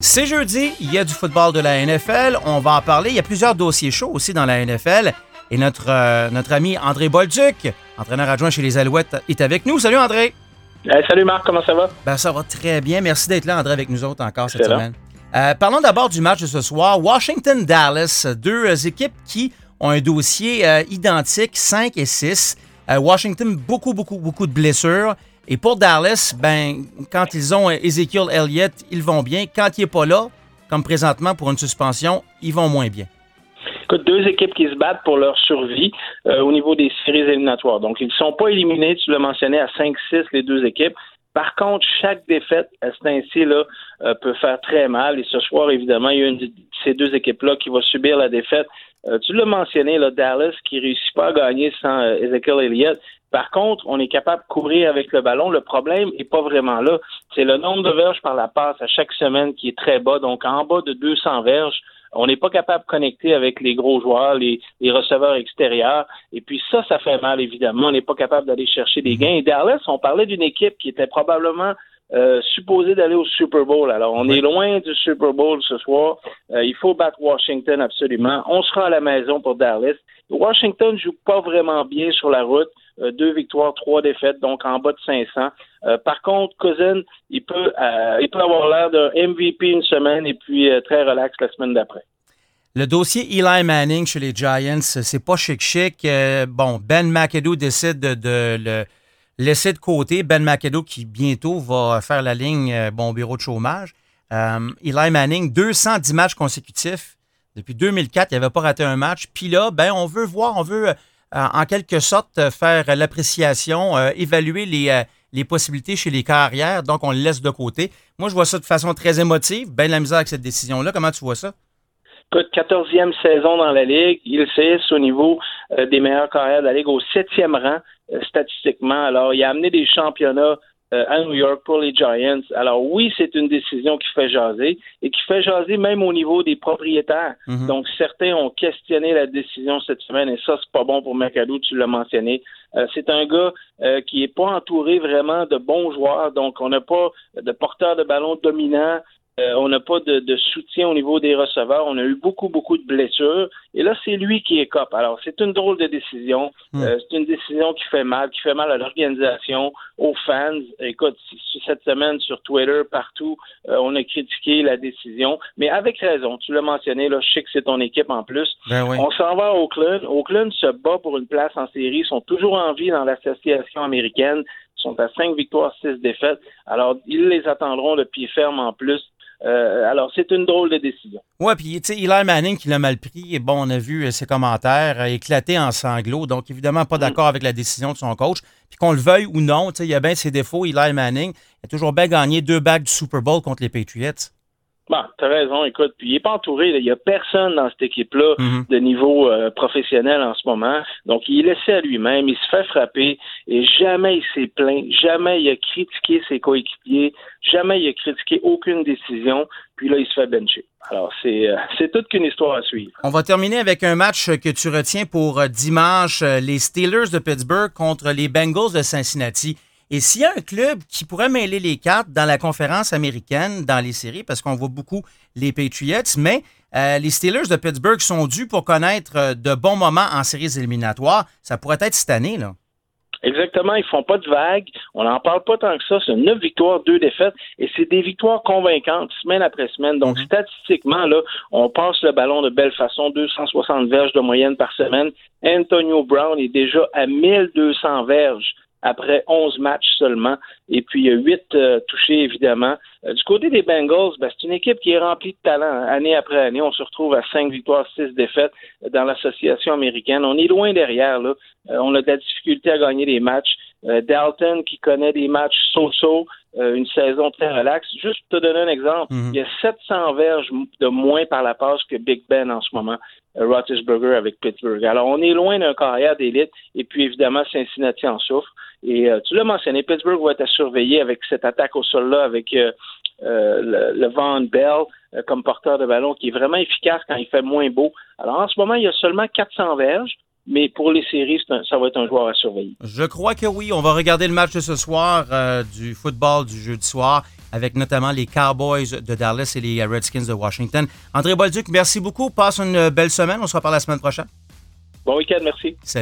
C'est jeudi, il y a du football de la NFL. On va en parler. Il y a plusieurs dossiers chauds aussi dans la NFL. Et notre ami André Bolduc, entraîneur adjoint chez les Alouettes, est avec nous. Salut André! Salut Marc, comment ça va? Ben, ça va très bien. Merci d'être là, André, avec nous autres encore cette semaine. Parlons d'abord du match de ce soir. Washington-Dallas, deux équipes qui ont un dossier identique, 5 et 6. Washington, beaucoup de blessures. Et pour Dallas, ben, quand ils ont Ezekiel Elliott, ils vont bien. Quand il n'est pas là, comme présentement pour une suspension, ils vont moins bien. Écoute, deux équipes qui se battent pour leur survie au niveau des séries éliminatoires. Donc, ils ne sont pas éliminés, tu l'as mentionné, à 5-6, les deux équipes. Par contre, chaque défaite à cet ainsi-là peut faire très mal. Et ce soir, évidemment, il y a une de ces deux équipes-là qui va subir la défaite. Tu l'as mentionné, là, Dallas, qui ne réussit pas à gagner sans Ezekiel Elliott. Par contre, on est capable de courir avec le ballon. Le problème n'est pas vraiment là. C'est le nombre de verges par la passe à chaque semaine qui est très bas. Donc, en bas de 200 verges, on n'est pas capable de connecter avec les gros joueurs, les receveurs extérieurs. Et puis ça fait mal, évidemment. On n'est pas capable d'aller chercher des gains. Et Dallas, on parlait d'une équipe qui était probablement supposée d'aller au Super Bowl. Alors, on est loin du Super Bowl ce soir. Il faut battre Washington absolument. On sera à la maison pour Dallas. Washington ne joue pas vraiment bien sur la route. 2 victoires, 3 défaites, donc en bas de 500. Par contre, Cousin, il peut avoir l'air d'un MVP une semaine et puis très relax la semaine d'après. Le dossier Eli Manning chez les Giants, c'est pas chic. Ben McAdoo décide de le laisser de côté. Ben McAdoo qui bientôt va faire la ligne bureau de chômage. Eli Manning, 210 matchs consécutifs. Depuis 2004, il n'avait pas raté un match. Puis là, on veut en quelque sorte faire l'appréciation, évaluer les possibilités chez les carrières. Donc, on le laisse de côté. Moi, je vois ça de façon très émotive. Ben de la misère avec cette décision-là. Comment tu vois ça? Écoute, 14e saison dans la Ligue. Il s'est au niveau des meilleurs carrières de la Ligue au 7e rang statistiquement. Alors, il a amené des championnats à New York pour les Giants. Alors oui, c'est une décision qui fait jaser et qui fait jaser même au niveau des propriétaires. Mm-hmm. Donc certains ont questionné la décision cette semaine et ça, c'est pas bon pour McAdoo, tu l'as mentionné. C'est un gars qui est pas entouré vraiment de bons joueurs, donc on n'a pas de porteur de ballon dominant. On n'a pas de soutien au niveau des receveurs. On a eu beaucoup de blessures. Et là, c'est lui qui écope. Alors, c'est une drôle de décision. C'est une décision qui fait mal à l'organisation, aux fans. Écoute, cette semaine, sur Twitter, partout, on a critiqué la décision. Mais avec raison. Tu l'as mentionné, là, je sais que c'est ton équipe en plus. Ben oui. On s'en va à Oakland. Oakland se bat pour une place en série. Ils sont toujours en vie dans l'association américaine. Ils sont à 5 victoires, 6 défaites. Alors, ils les attendront de pied ferme en plus. Alors, c'est une drôle de décision. Oui, puis tu sais, Eli Manning qui l'a mal pris, et bon, on a vu ses commentaires éclater en sanglots, donc évidemment pas d'accord avec la décision de son coach. Puis qu'on le veuille ou non, tu sais, il y a bien ses défauts, Eli Manning. Il a toujours bien gagné 2 bagues du Super Bowl contre les Patriots. Bon, t'as raison, écoute, puis il n'est pas entouré, il n'y a personne dans cette équipe-là de niveau professionnel en ce moment, donc il est laissé à lui-même, il se fait frapper, et jamais il s'est plaint, jamais il a critiqué ses coéquipiers, jamais il a critiqué aucune décision, puis là, il se fait bencher. Alors, c'est toute qu'une histoire à suivre. On va terminer avec un match que tu retiens pour dimanche, les Steelers de Pittsburgh contre les Bengals de Cincinnati. Et s'il y a un club qui pourrait mêler les cartes dans la conférence américaine, dans les séries, parce qu'on voit beaucoup les Patriots, mais les Steelers de Pittsburgh sont dus pour connaître de bons moments en séries éliminatoires. Ça pourrait être cette année, là. Exactement, ils font pas de vagues. On n'en parle pas tant que ça. C'est 9 victoires, 2 défaites. Et c'est des victoires convaincantes, semaine après semaine. Donc, statistiquement, là, on passe le ballon de belle façon. 260 verges de moyenne par semaine. Antonio Brown est déjà à 1200 verges après 11 matchs seulement. Et puis, il y a 8 touchés, évidemment. Du côté des Bengals, c'est une équipe qui est remplie de talent. Année après année, on se retrouve à 5 victoires, 6 défaites dans l'association américaine. On est loin derrière, là. On a de la difficulté à gagner des matchs. Dalton, qui connaît des matchs so-so, une saison très relaxe. Juste pour te donner un exemple, il y a 700 verges de moins par la passe que Big Ben en ce moment, Roethlisberger avec Pittsburgh. Alors, on est loin d'un carrière d'élite. Et puis, évidemment, Cincinnati en souffre. Et tu l'as mentionné, Pittsburgh va être à surveiller avec cette attaque au sol-là, avec le Von Bell comme porteur de ballon, qui est vraiment efficace quand il fait moins beau. Alors, en ce moment, il y a seulement 400 verges. Mais pour les séries, ça va être un joueur à surveiller. Je crois que oui. On va regarder le match de ce soir du football du jeudi soir. avec notamment les Cowboys de Dallas et les Redskins de Washington. André Bolduc, merci beaucoup. Passe une belle semaine. On se reparle la semaine prochaine. Bon week-end, merci. Salut.